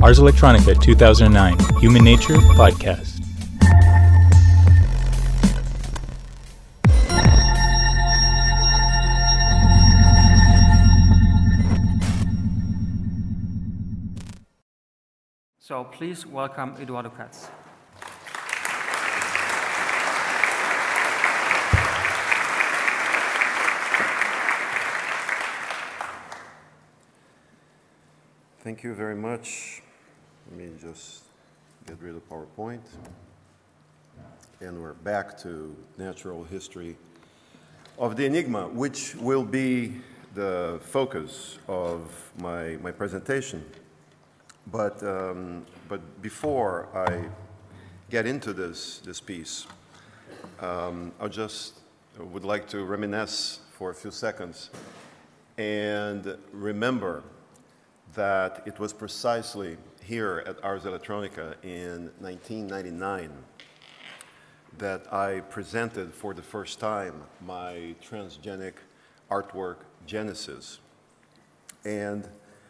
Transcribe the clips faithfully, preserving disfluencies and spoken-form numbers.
Ars Electronica two thousand nine Human Nature Podcast. So please welcome Eduardo Katz. Thank you very much. Let me just get rid of PowerPoint. And we're back to natural history of the Enigma, which will be the focus of my, my presentation. But, um, but before I get into this, this piece, um, I just would like to reminisce for a few seconds and remember that it was precisely here at Ars Electronica in nineteen ninety-nine that I presented for the first time my transgenic artwork, Genesis. And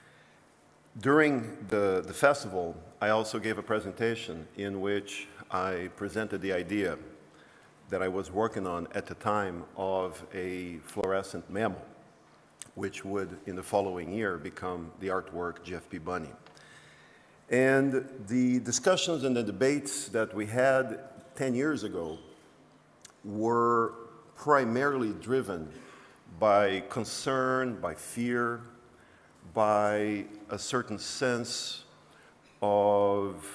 during the, the festival, I also gave a presentation in which I presented the idea that I was working on at the time of a fluorescent mammal, which would, in the following year, become the artwork G F P Bunny. And the discussions and the debates that we had ten years ago were primarily driven by concern, by fear, by a certain sense of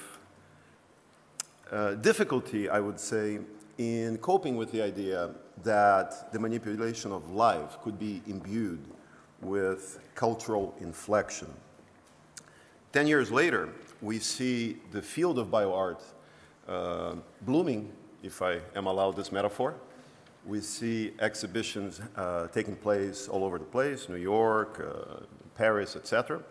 uh, difficulty, I would say, in coping with the idea that the manipulation of life could be imbued with cultural inflection. Ten years later, we see the field of bioart uh, blooming, if I am allowed this metaphor. We see exhibitions uh, taking place all over the place, New York, uh, Paris, et cetera.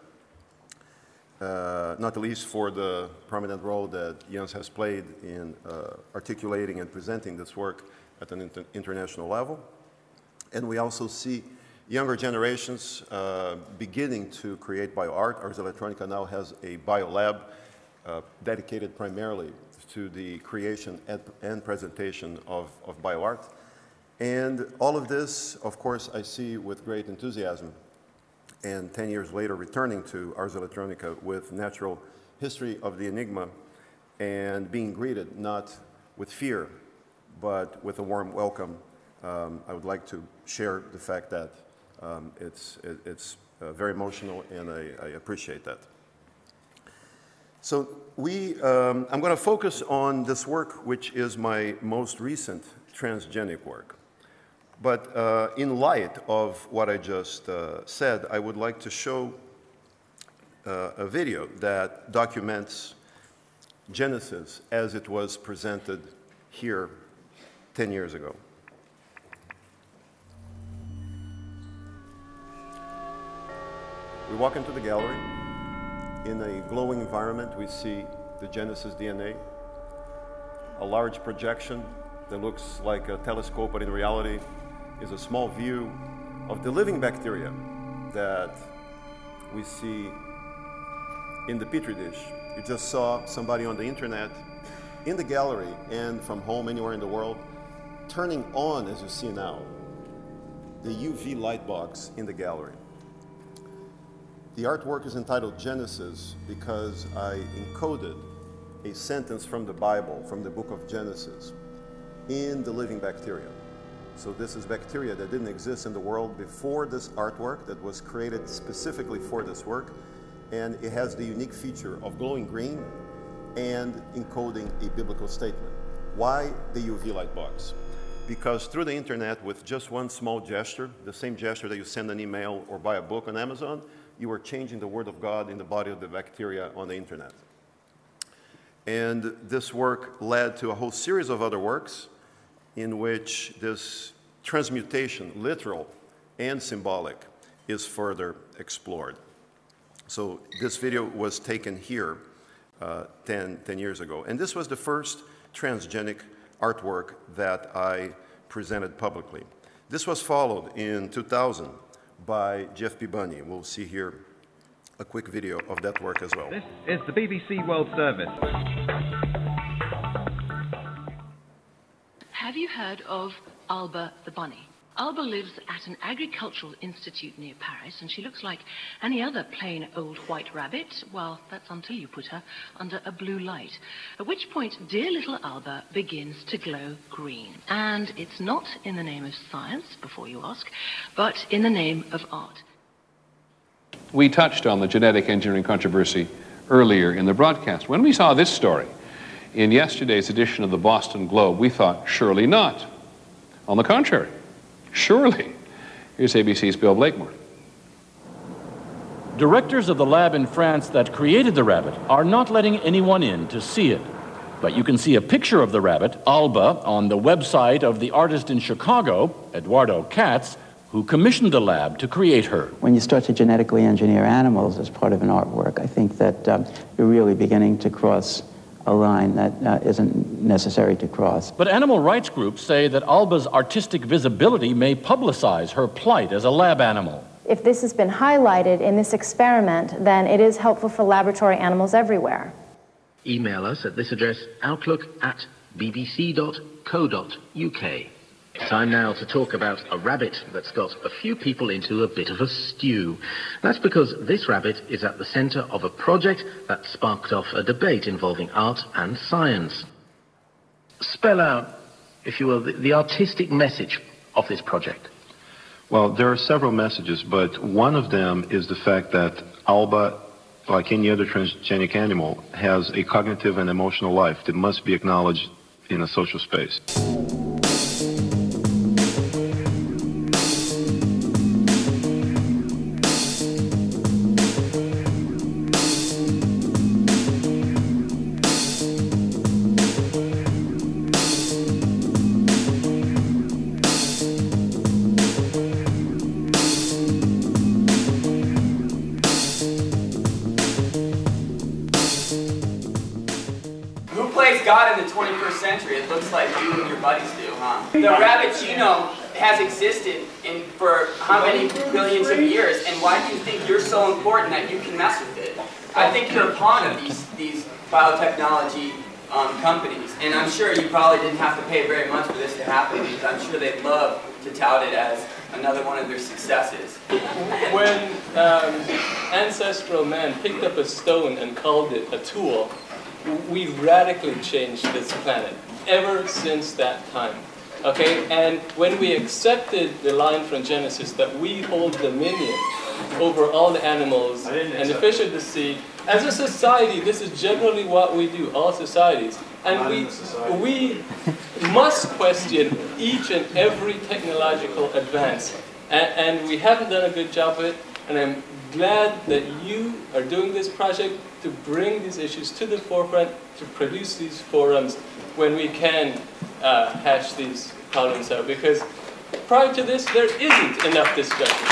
Uh, not the least for the prominent role that Jens has played in uh, articulating and presenting this work at an inter international level. And we also see younger generations uh, beginning to create bioart. Ars Electronica now has a biolab uh, dedicated primarily to the creation and, and presentation of, of bioart. And all of this, of course, I see with great enthusiasm. And ten years later, returning to Ars Electronica with Natural History of the Enigma and being greeted not with fear, but with a warm welcome. Um, I would like to share the fact that um, it's, it, it's uh, very emotional, and I, I appreciate that. So we, um, I'm going to focus on this work, which is my most recent transgenic work. But uh, in light of what I just uh, said, I would like to show uh, a video that documents Genesis as it was presented here ten years ago. We walk into the gallery. In a glowing environment, we see the Genesis D N A, a large projection that looks like a telescope, but in reality is a small view of the living bacteria that we see in the Petri dish. You just saw somebody on the internet, in the gallery, and from home anywhere in the world, turning on, as you see now, the U V light box in the gallery. The artwork is entitled Genesis because I encoded a sentence from the Bible, from the book of Genesis, in the living bacteria. So this is bacteria that didn't exist in the world before this artwork, that was created specifically for this work. And it has the unique feature of glowing green and encoding a biblical statement. Why the U V light box? Because through the internet, with just one small gesture, the same gesture that you send an email or buy a book on Amazon, you are changing the word of God in the body of the bacteria on the internet. And this work led to a whole series of other works in which this transmutation, literal and symbolic, is further explored. So this video was taken here uh, ten, ten years ago. And this was the first transgenic artwork that I presented publicly. This was followed in two thousand by G F P Bunny. We'll see here a quick video of that work as well. This is the B B C World Service. Have you heard of Alba the bunny? Alba lives at an agricultural institute near Paris, and she looks like any other plain old white rabbit. Well, that's until you put her under a blue light, at which point dear little Alba begins to glow green. And it's not in the name of science, before you ask, but in the name of art. We touched on the genetic engineering controversy earlier in the broadcast. When we saw this story in yesterday's edition of the Boston Globe, we thought, surely not. On the contrary, surely. Here's A B C's Bill Blakemore. Directors of the lab in France that created the rabbit are not letting anyone in to see it. But you can see a picture of the rabbit, Alba, on the website of the artist in Chicago, Eduardo Katz, who commissioned the lab to create her. When you start to genetically engineer animals as part of an artwork, I think that um, you're really beginning to cross a line that uh, isn't necessary to cross. But animal rights groups say that Alba's artistic visibility may publicize her plight as a lab animal. If this has been highlighted in this experiment, then it is helpful for laboratory animals everywhere. Email us at this address, outlook at b b c dot co dot u k. Time now to talk about a rabbit that's got a few people into a bit of a stew. That's because this rabbit is at the centre of a project that sparked off a debate involving art and science. Spell out, if you will, the, the artistic message of this project. Well, there are several messages, but one of them is the fact that Alba, like any other transgenic animal, has a cognitive and emotional life that must be acknowledged in a social space. God in the twenty-first century, it looks like you and your buddies do, huh? The rabbit genome has existed in, for how many billions of years, and why do you think you're so important that you can mess with it? I think you're a pawn of these, these biotechnology um, companies, and I'm sure you probably didn't have to pay very much for this to happen, because I'm sure they'd love to tout it as another one of their successes. When um, ancestral man picked up a stone and called it a tool, we radically changed this planet ever since that time, okay? And when we accepted the line from Genesis that we hold dominion over all the animals and the fish of the sea, as a society, this is generally what we do, all societies. And we, we must question each and every technological advance. And, and we haven't done a good job of it, and I'm glad that you are doing this project to bring these issues to the forefront, to produce these forums when we can uh, hash these problems out. Because prior to this, there isn't enough discussion.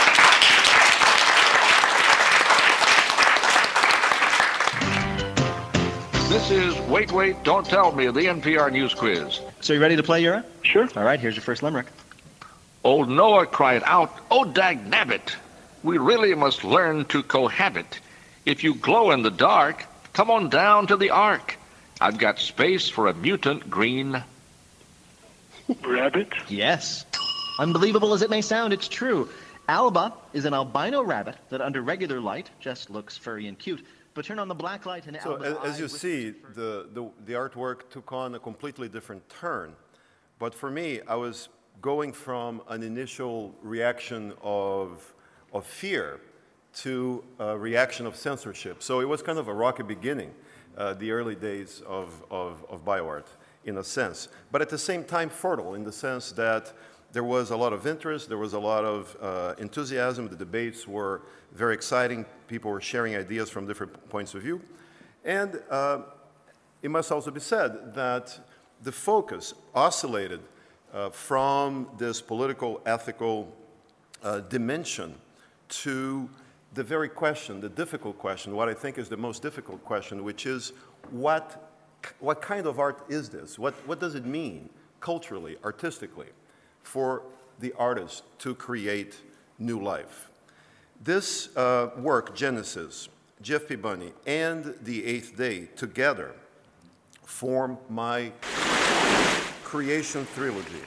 This is Wait, Wait, Don't Tell Me, the N P R News Quiz. So you ready to play, Eura? Sure. All right, here's your first limerick. Old Noah cried out, "Oh, dagnabbit, we really must learn to cohabit. If you glow in the dark, come on down to the Ark. I've got space for a mutant green rabbit." Yes. Unbelievable as it may sound, it's true. Alba is an albino rabbit that under regular light just looks furry and cute. But turn on the black light and so Alba's as, as you eye see, the, the, the artwork took on a completely different turn. But for me, I was going from an initial reaction of, of fear to a reaction of censorship. So it was kind of a rocky beginning, uh, the early days of, of, of bioart, in a sense. But at the same time, fertile, in the sense that there was a lot of interest, there was a lot of uh, enthusiasm, the debates were very exciting, people were sharing ideas from different points of view. And uh, it must also be said that the focus oscillated uh, from this political, ethical uh, dimension to the very question, the difficult question, what I think is the most difficult question, which is what, what kind of art is this? What, what does it mean culturally, artistically, for the artist to create new life? This uh, work, Genesis, G F P Bunny and the Eighth Day together form my creation trilogy.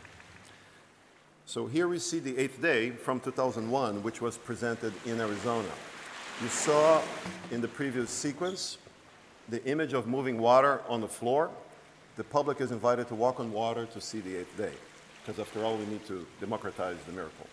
So here we see the Eighth Day from two thousand one, which was presented in Arizona. You saw in the previous sequence the image of moving water on the floor. The public is invited to walk on water to see the Eighth Day, because after all, we need to democratize the miracle.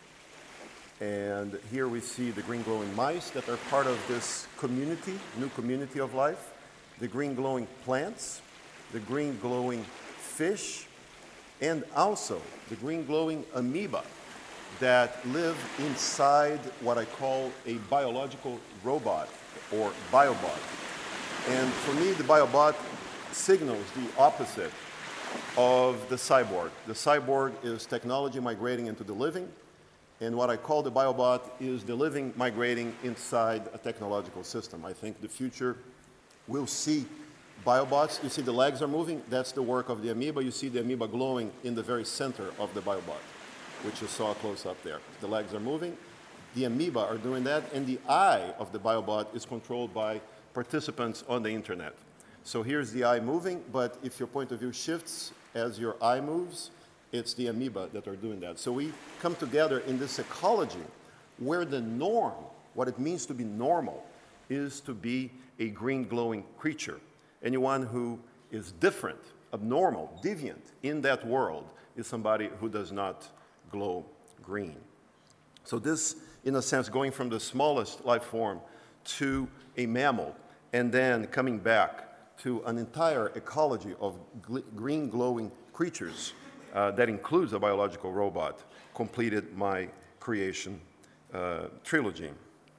And here we see the green glowing mice that are part of this community, new community of life, the green glowing plants, the green glowing fish, and also the green glowing amoeba that live inside what I call a biological robot or biobot. And for me, the biobot signals the opposite of the cyborg. The cyborg is technology migrating into the living, and what I call the biobot is the living migrating inside a technological system. I think the future will see biobots. You see the legs are moving. That's the work of the amoeba. You see the amoeba glowing in the very center of the biobot, which you saw close up there. The legs are moving. The amoeba are doing that, and the eye of the biobot is controlled by participants on the internet. So here's the eye moving, but if your point of view shifts as your eye moves, it's the amoeba that are doing that. So we come together in this ecology where the norm, what it means to be normal, is to be a green glowing creature. Anyone who is different, abnormal, deviant in that world is somebody who does not glow green. So this, in a sense, going from the smallest life form to a mammal, and then coming back to an entire ecology of gl- green glowing creatures uh, that includes a biological robot, completed my creation uh, trilogy.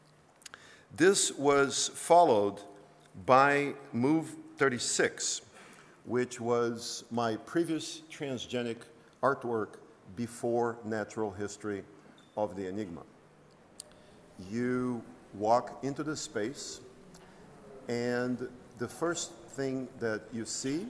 This was followed by Move thirty-six, which was my previous transgenic artwork before Natural History of the Enigma. You walk into the space, and the first thing that you see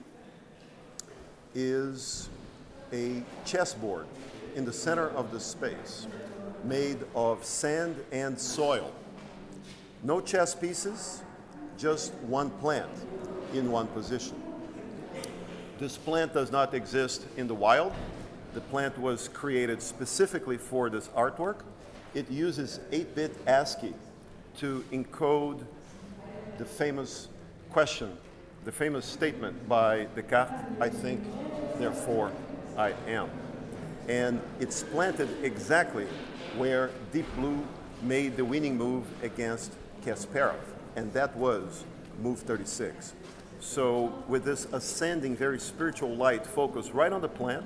is a chessboard in the center of the space made of sand and soil. No chess pieces, just one plant in one position. This plant does not exist in the wild. The plant was created specifically for this artwork. It uses eight bit ASCII to encode the famous question, the famous statement by Descartes, I think, therefore I am. And it's planted exactly where Deep Blue made the winning move against Kasparov, and that was Move thirty-six. So with this ascending, very spiritual light focused right on the plant,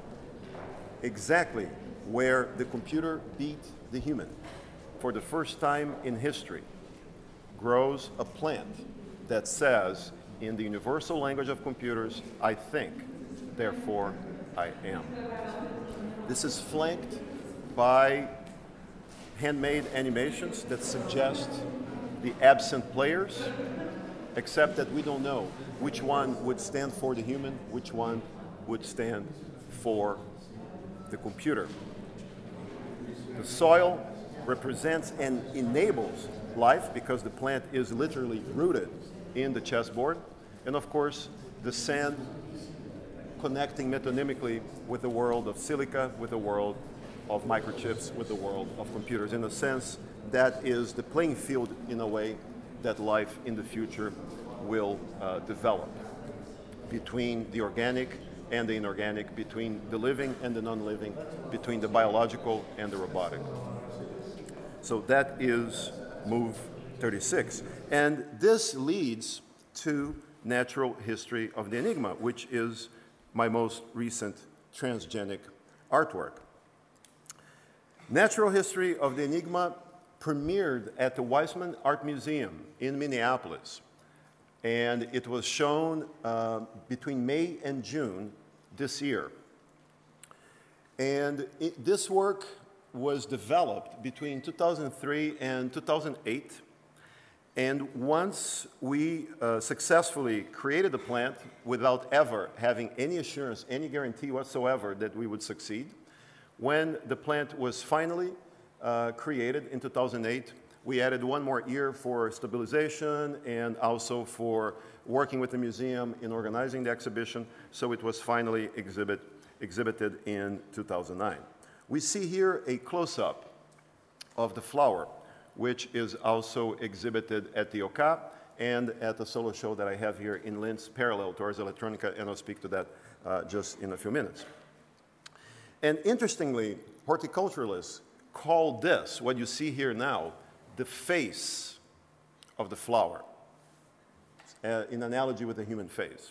exactly where the computer beat the human. For the first time in history, grows a plant that says, in the universal language of computers, I think, therefore I am. This is flanked by handmade animations that suggest the absent players, except that we don't know which one would stand for the human, which one would stand for the computer. The soil represents and enables life because the plant is literally rooted in the chessboard. And of course, the sand connecting metonymically with the world of silica, with the world of microchips, with the world of computers. In a sense, that is the playing field in a way that life in the future will uh, develop between the organic and the inorganic, between the living and the non-living, between the biological and the robotic. So that is Move thirty-six. And this leads to Natural History of the Enigma, which is my most recent transgenic artwork. Natural History of the Enigma premiered at the Weizmann Art Museum in Minneapolis. And it was shown uh, between May and June this year. And it, this work was developed between two thousand three and two thousand eight. And once we uh, successfully created the plant without ever having any assurance, any guarantee whatsoever that we would succeed, when the plant was finally uh, created in two thousand eight, We added one more year for stabilization and also for working with the museum in organizing the exhibition, so it was finally exhibit, exhibited in two thousand nine. We see here a close-up of the flower, which is also exhibited at the O C A and at the solo show that I have here in Linz, parallel to Ars Electronica, and I'll speak to that uh, just in a few minutes. And interestingly, horticulturalists call this, what you see here now, the face of the flower, uh, in analogy with the human face.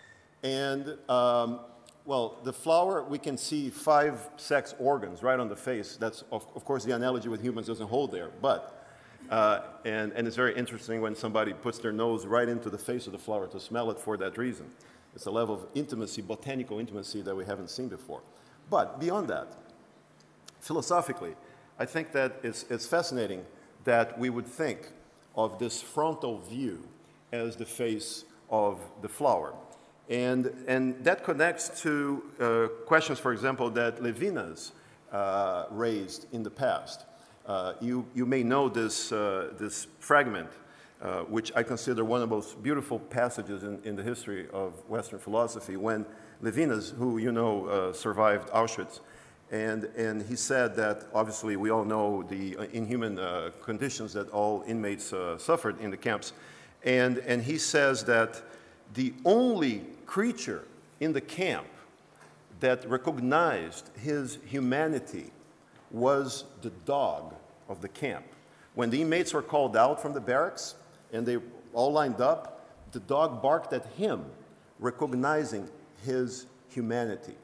And, um, well, the flower, we can see five sex organs right on the face. That's, of, of course, the analogy with humans doesn't hold there, but Uh, and, and it's very interesting when somebody puts their nose right into the face of the flower to smell it for that reason. It's a level of intimacy, botanical intimacy, that we haven't seen before. But beyond that, philosophically, I think that it's, it's fascinating that we would think of this frontal view as the face of the flower. And, and that connects to uh, questions, for example, that Levinas uh, raised in the past. Uh, you, you may know this, uh, this fragment, uh, which I consider one of the most beautiful passages in, in the history of Western philosophy, when Levinas, who you know uh, survived Auschwitz, and, and he said that, obviously we all know the inhuman uh, conditions that all inmates uh, suffered in the camps, and, and he says that the only creature in the camp that recognized his humanity was the dog of the camp. When the inmates were called out from the barracks and they all lined up, the dog barked at him, recognizing his humanity.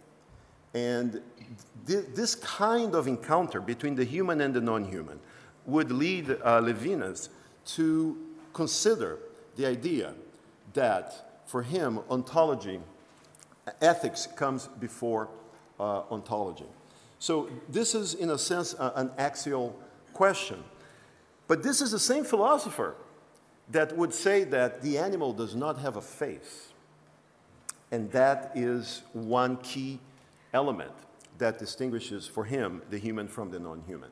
And th this kind of encounter between the human and the non-human would lead uh, Levinas to consider the idea that for him, ontology, ethics comes before uh, ontology. So this is, in a sense, uh, an axial question. But this is the same philosopher that would say that the animal does not have a face. And that is one key element that distinguishes, for him, the human from the non-human.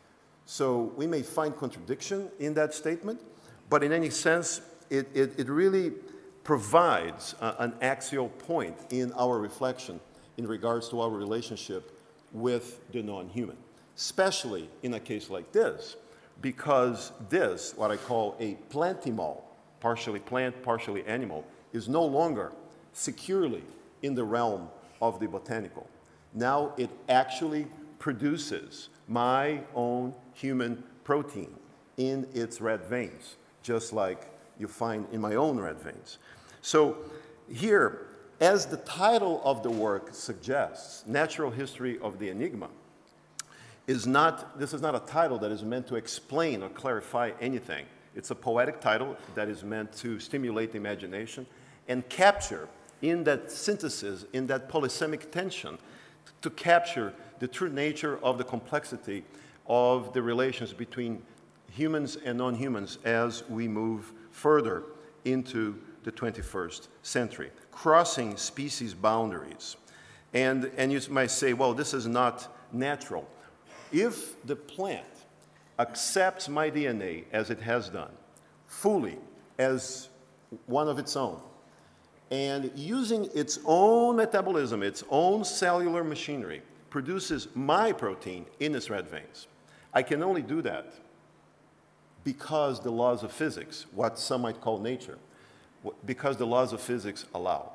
So we may find contradiction in that statement, but in any sense, it, it, it really provides uh, an axial point in our reflection in regards to our relationship with the non-human, especially in a case like this, because this, what I call a plantimal, partially plant, partially animal, is no longer securely in the realm of the botanical. Now it actually produces my own human protein in its red veins, just like you find in my own red veins. So here, as the title of the work suggests, Natural History of the Enigma, is not, this is not a title that is meant to explain or clarify anything. It's a poetic title that is meant to stimulate the imagination and capture, in that synthesis, in that polysemic tension, to capture the true nature of the complexity of the relations between humans and non-humans as we move further into the twenty-first century, crossing species boundaries. And, and you might say, well, this is not natural. If the plant accepts my D N A as it has done, fully, as one of its own, and using its own metabolism, its own cellular machinery, produces my protein in its red veins, I can only do that because the laws of physics, what some might call nature, because the laws of physics allow.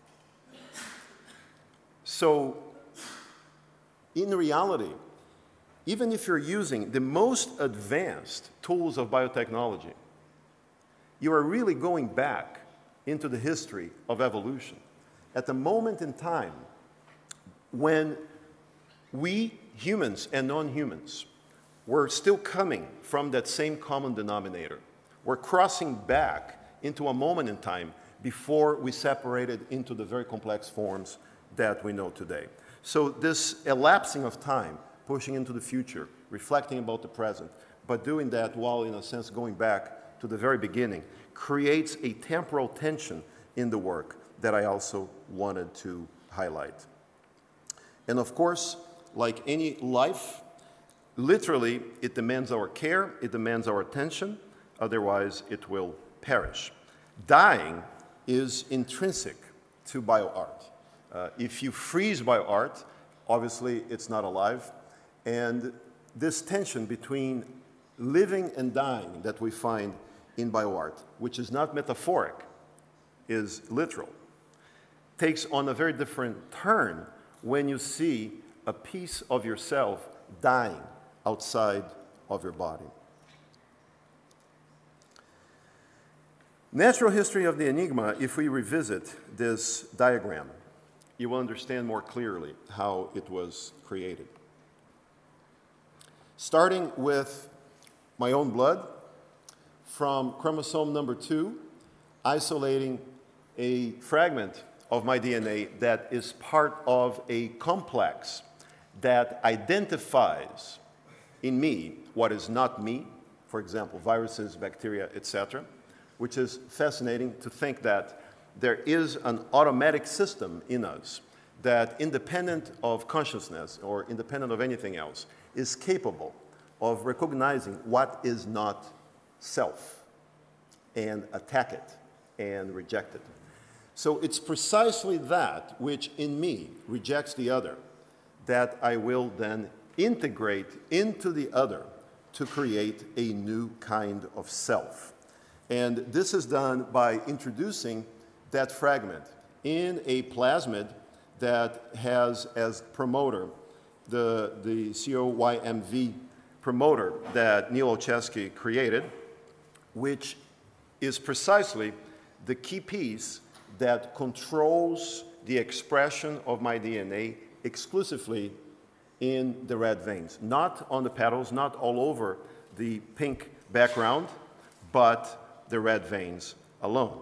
So, in reality, even if you're using the most advanced tools of biotechnology, you are really going back into the history of evolution at the moment in time when we, humans and non-humans, were still coming from that same common denominator. We're crossing back into a moment in time before we separated into the very complex forms that we know today. So this elapsing of time, pushing into the future, reflecting about the present, but doing that while, in a sense, going back to the very beginning, creates a temporal tension in the work that I also wanted to highlight. And of course, like any life, literally, it demands our care, it demands our attention, otherwise it will perish. Dying is intrinsic to bioart. Uh, if you freeze bioart, obviously it's not alive, and this tension between living and dying that we find in bioart, which is not metaphoric, is literal, takes on a very different turn when you see a piece of yourself dying outside of your body. Natural history of the enigma, if we revisit this diagram, you will understand more clearly how it was created. Starting with my own blood, from chromosome number two, isolating a fragment of my D N A that is part of a complex that identifies in me what is not me, for example, viruses, bacteria, et cetera, which is fascinating to think that there is an automatic system in us that, independent of consciousness or independent of anything else, is capable of recognizing what is not self and attack it and reject it. So it's precisely that which in me rejects the other that I will then integrate into the other to create a new kind of self. And this is done by introducing that fragment in a plasmid that has as promoter the, the C O Y M V promoter that Neil Olszewski created, which is precisely the key piece that controls the expression of my D N A exclusively in the red veins, not on the petals, not all over the pink background, but the red veins alone.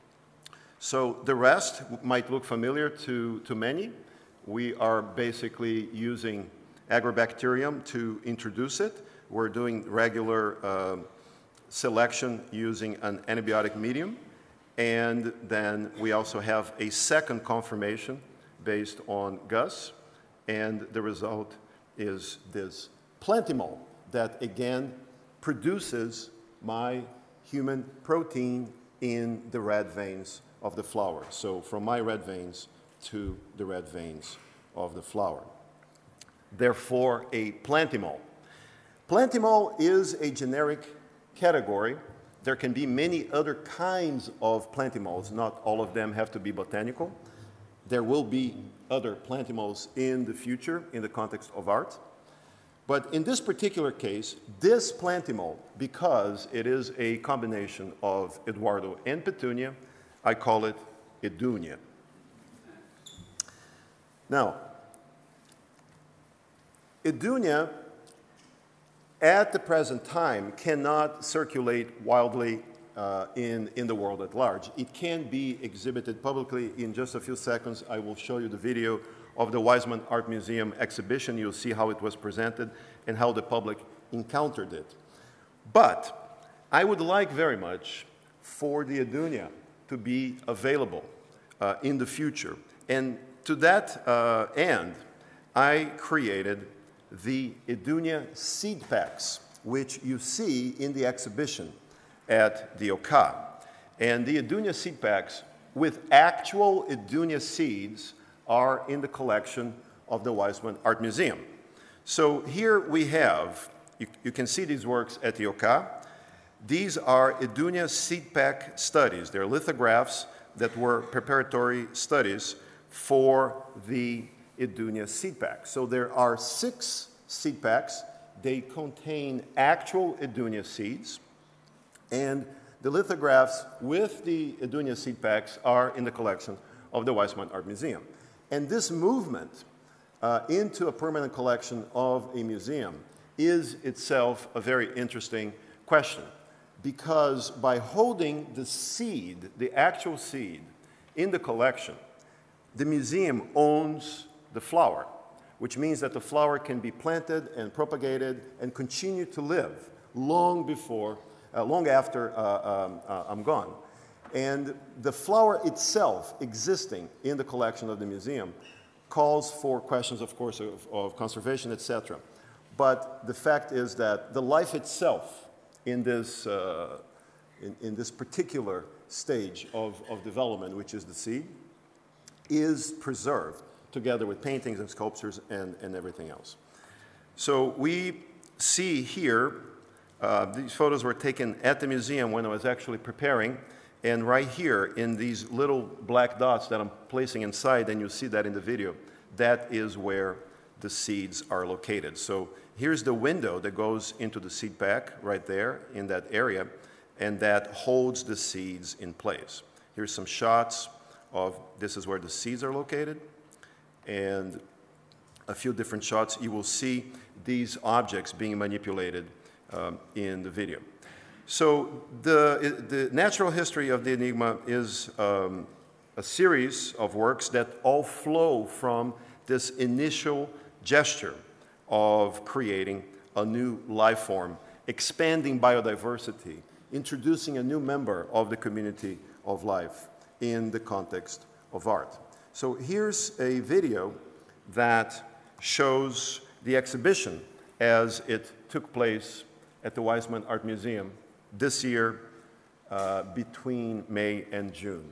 So the rest might look familiar to, to many. We are basically using agrobacterium to introduce it. We're doing regular uh, selection using an antibiotic medium. And then we also have a second confirmation based on G U S. And the result is this plantimol that, again, produces my human protein in the red veins of the flower. So from my red veins to the red veins of the flower. Therefore, a plantimol. Plantimol is a generic category. There can be many other kinds of plantimols. Not all of them have to be botanical. There will be other plantimols in the future in the context of art. But in this particular case, this plantimol, because it is a combination of Eduardo and Petunia, I call it Edunia. Now, Edunia, at the present time, cannot circulate wildly uh, in, in the world at large. It can be exhibited publicly. In just a few seconds, I will show you the video of the Weizmann Art Museum exhibition. You'll see how it was presented and how the public encountered it. But I would like very much for the Edunia to be available uh, in the future. And to that uh, end, I created the Edunia seed packs, which you see in the exhibition at the O C A. And the Edunia seed packs with actual Edunia seeds are in the collection of the Weizmann Art Museum. So here we have, you, you can see these works at the O C A. These are Edunia seed pack studies. They're lithographs that were preparatory studies for the Edunia seed pack. So there are six seed packs. They contain actual Edunia seeds. And the lithographs with the Edunia seed packs are in the collection of the Weizmann Art Museum. And this movement uh, into a permanent collection of a museum is itself a very interesting question, because by holding the seed, the actual seed, in the collection, the museum owns the flower, which means that the flower can be planted and propagated and continue to live long before, uh, long after uh, um, uh, I'm gone. And the flower itself existing in the collection of the museum calls for questions, of course, of, of conservation, et cetera. but the fact is that the life itself in this, uh, in, in this particular stage of, of development, which is the seed, is preserved together with paintings and sculptures and, and everything else. So we see here, uh, these photos were taken at the museum when I was actually preparing, and right here in these little black dots that I'm placing inside, and you see that in the video, that is where the seeds are located. So here's the window that goes into the seed pack right there in that area, and that holds the seeds in place. Here's some shots of, this is where the seeds are located, and a few different shots. You will see these objects being manipulated um, in the video. So the, the natural history of the Enigma is um, a series of works that all flow from this initial gesture of creating a new life form, expanding biodiversity, introducing a new member of the community of life in the context of art. So here's a video that shows the exhibition as it took place at the Weizmann Art Museum this year uh, between May and June.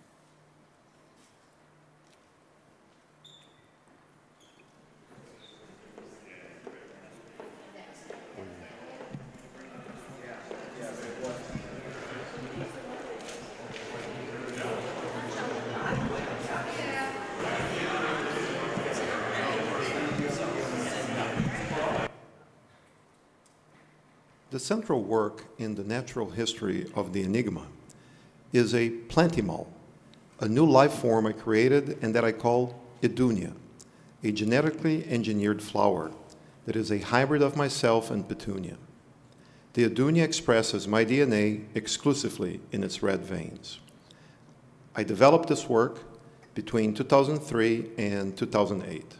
The central work in the natural history of the Enigma is a plantimal, a new life form I created and that I call Edunia, a genetically engineered flower that is a hybrid of myself and Petunia. The Edunia expresses my D N A exclusively in its red veins. I developed this work between two thousand three and two thousand eight.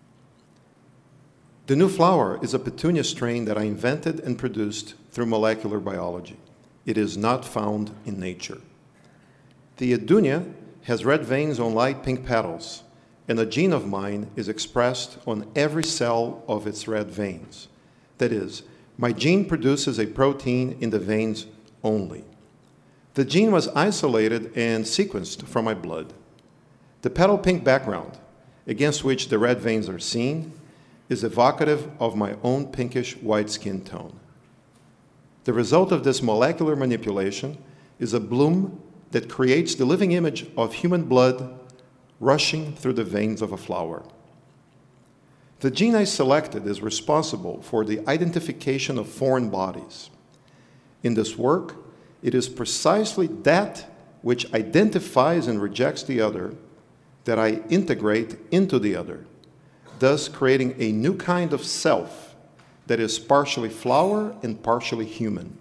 The new flower is a Petunia strain that I invented and produced through molecular biology. It is not found in nature. The Edunia has red veins on light pink petals, and a gene of mine is expressed on every cell of its red veins. That is, my gene produces a protein in the veins only. The gene was isolated and sequenced from my blood. The petal pink background, against which the red veins are seen, is evocative of my own pinkish white skin tone. The result of this molecular manipulation is a bloom that creates the living image of human blood rushing through the veins of a flower. The gene I selected is responsible for the identification of foreign bodies. In this work, it is precisely that which identifies and rejects the other that I integrate into the other, thus creating a new kind of self that is partially flower and partially human.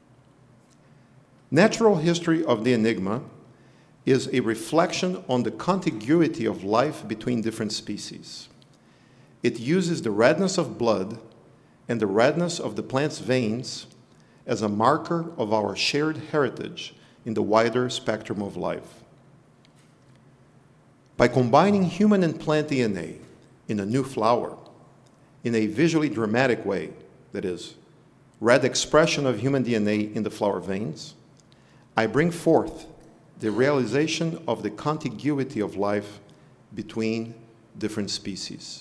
Natural history of the Enigma is a reflection on the contiguity of life between different species. It uses the redness of blood and the redness of the plant's veins as a marker of our shared heritage in the wider spectrum of life. By combining human and plant D N A in a new flower, in a visually dramatic way, that is, red expression of human D N A in the flower veins, I bring forth the realization of the contiguity of life between different species.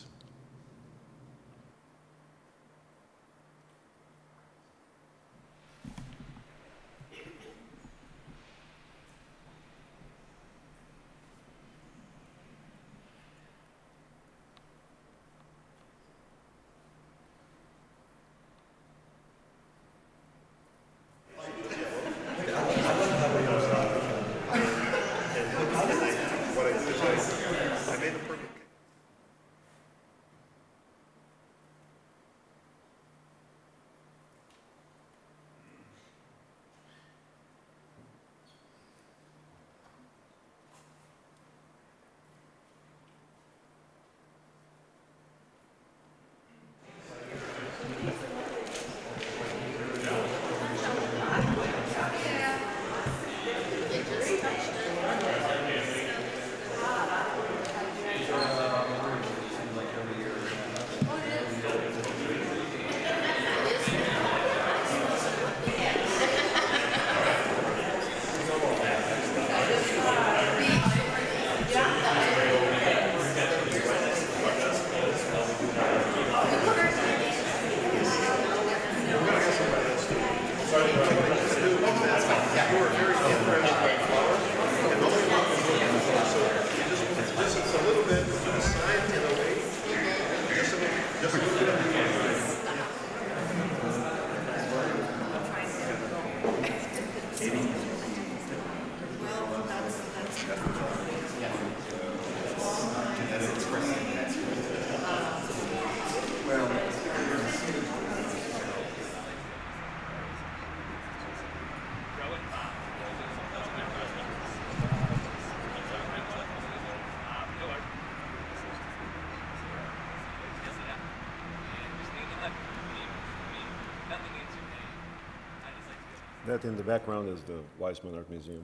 That in the background is the Weizmann Art Museum.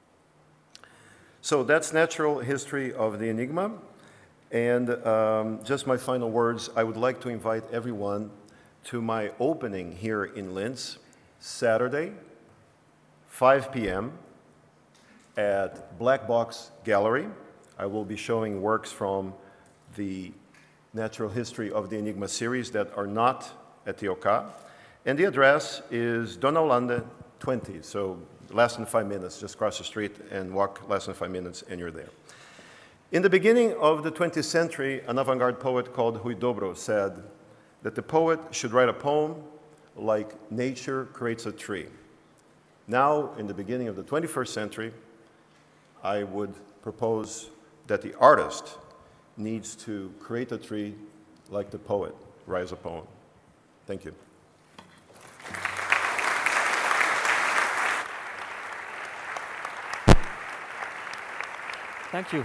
So that's natural history of the Enigma. And um, just my final words, I would like to invite everyone to my opening here in Linz, Saturday, five p m at Black Box Gallery. I will be showing works from the Natural History of the Enigma series that are not at the O C A. And the address is Dona Holanda twenty, so less than five minutes, just cross the street and walk less than five minutes and you're there. In the beginning of the twentieth century, an avant-garde poet called Huidobro said that the poet should write a poem like nature creates a tree. Now, in the beginning of the twenty-first century, I would propose that the artist needs to create a tree like the poet writes a poem. Thank you. Thank you.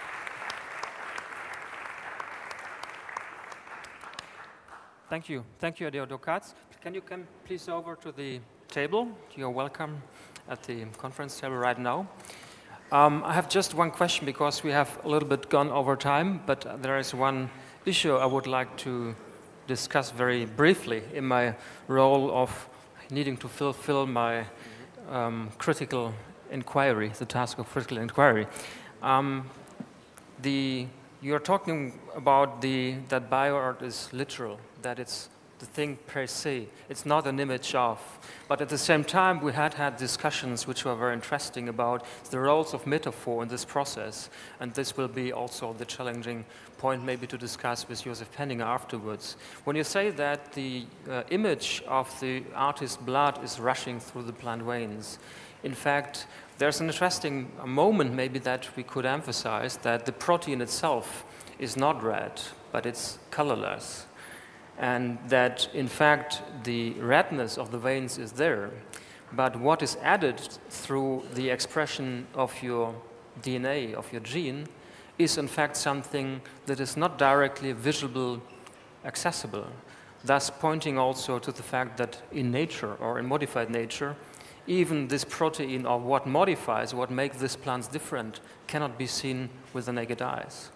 Thank you. Thank you, Eduardo Katz. Can you come please over to the table? You're welcome at the conference table right now. Um, I have just one question because we have a little bit gone over time, but there is one issue I would like to discuss very briefly in my role of needing to fulfill my um, critical inquiry, the task of critical inquiry. Um, the, you're talking about the, that bioart is literal, that it's the thing per se. It's not an image of. But at the same time, we had had discussions which were very interesting about the roles of metaphor in this process. And this will be also the challenging point maybe to discuss with Josef Penninger afterwards. When you say that the uh, image of the artist's blood is rushing through the plant veins, in fact, there's an interesting moment maybe that we could emphasize that the protein itself is not red, but it's colorless. And that, in fact, the redness of the veins is there. But what is added through the expression of your D N A, of your gene, is in fact something that is not directly visible, accessible, thus pointing also to the fact that in nature, or in modified nature, even this protein, or what modifies, what makes these plants different, cannot be seen with the naked eyes.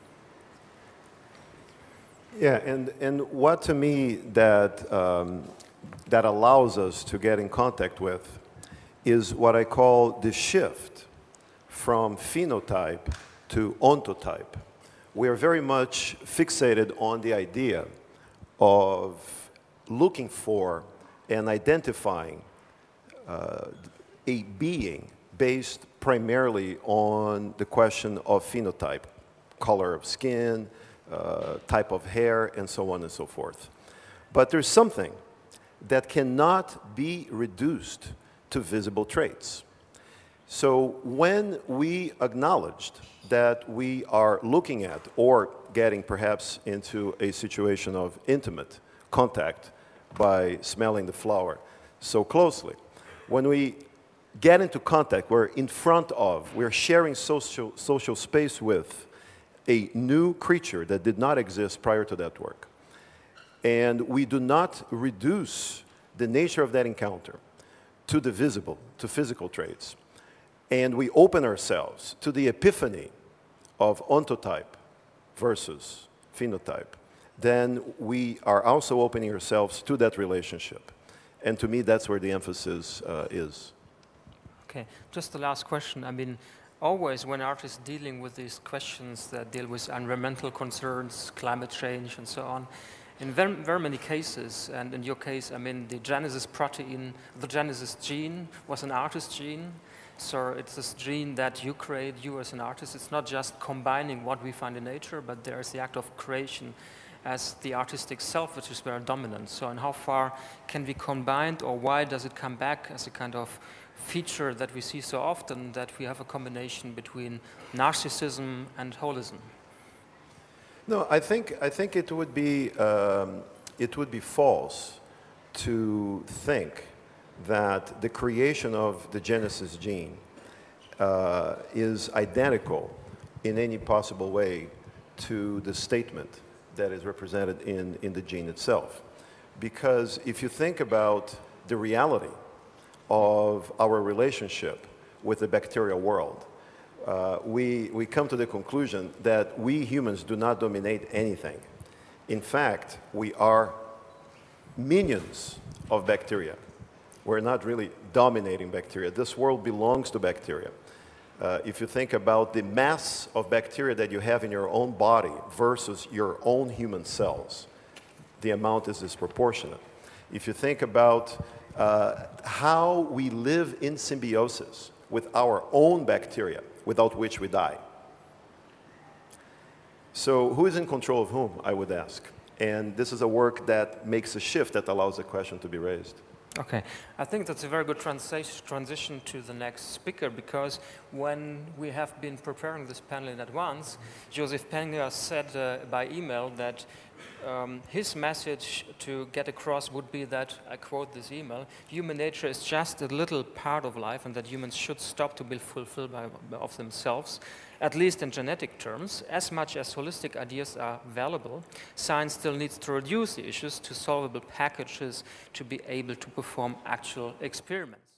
Yeah, and, and what to me that, um, that allows us to get in contact with is what I call the shift from phenotype to ontotype. We are very much fixated on the idea of looking for and identifying uh, a being based primarily on the question of phenotype, color of skin, Uh, type of hair, and so on and so forth. But there's something that cannot be reduced to visible traits. So when we acknowledged that we are looking at or getting perhaps into a situation of intimate contact by smelling the flower so closely, when we get into contact, we're in front of, we're sharing social, social space with a new creature that did not exist prior to that work. And we do not reduce the nature of that encounter to the visible, to physical traits. And we open ourselves to the epiphany of ontotype versus phenotype. Then we are also opening ourselves to that relationship. And to me, that's where the emphasis uh, is. Okay, just the last question. I mean, always when artists dealing with these questions that deal with environmental concerns, climate change, and so on, in very, very many cases, and in your case, I mean, the Genesis protein, the Genesis gene was an artist gene. So it's this gene that you create, you as an artist. It's not just combining what we find in nature, but there is the act of creation as the artistic self, which is very dominant. So and how far can we combine, or why does it come back as a kind of feature that we see so often, that we have a combination between narcissism and holism? No, I think, I think it would be, um, it would be false to think that the creation of the Genesis gene uh, is identical in any possible way to the statement that is represented in, in the gene itself. Because if you think about the reality of our relationship with the bacterial world, uh, we, we come to the conclusion that we humans do not dominate anything. In fact, we are minions of bacteria. We're not really dominating bacteria. This world belongs to bacteria. Uh, if you think about the mass of bacteria that you have in your own body versus your own human cells, the amount is disproportionate. If you think about uh, how we live in symbiosis with our own bacteria, without which we die. So who is in control of whom, I would ask? And this is a work that makes a shift that allows the question to be raised. Okay, I think that's a very good transi transition to the next speaker, because when we have been preparing this panel in advance, Joseph Penger said uh, by email that um, his message to get across would be that, I quote this email, human nature is just a little part of life, and that humans should stop to be fulfilled by, of themselves, at least in genetic terms. As much as holistic ideas are valuable, science still needs to reduce the issues to solvable packages to be able to perform actual experiments.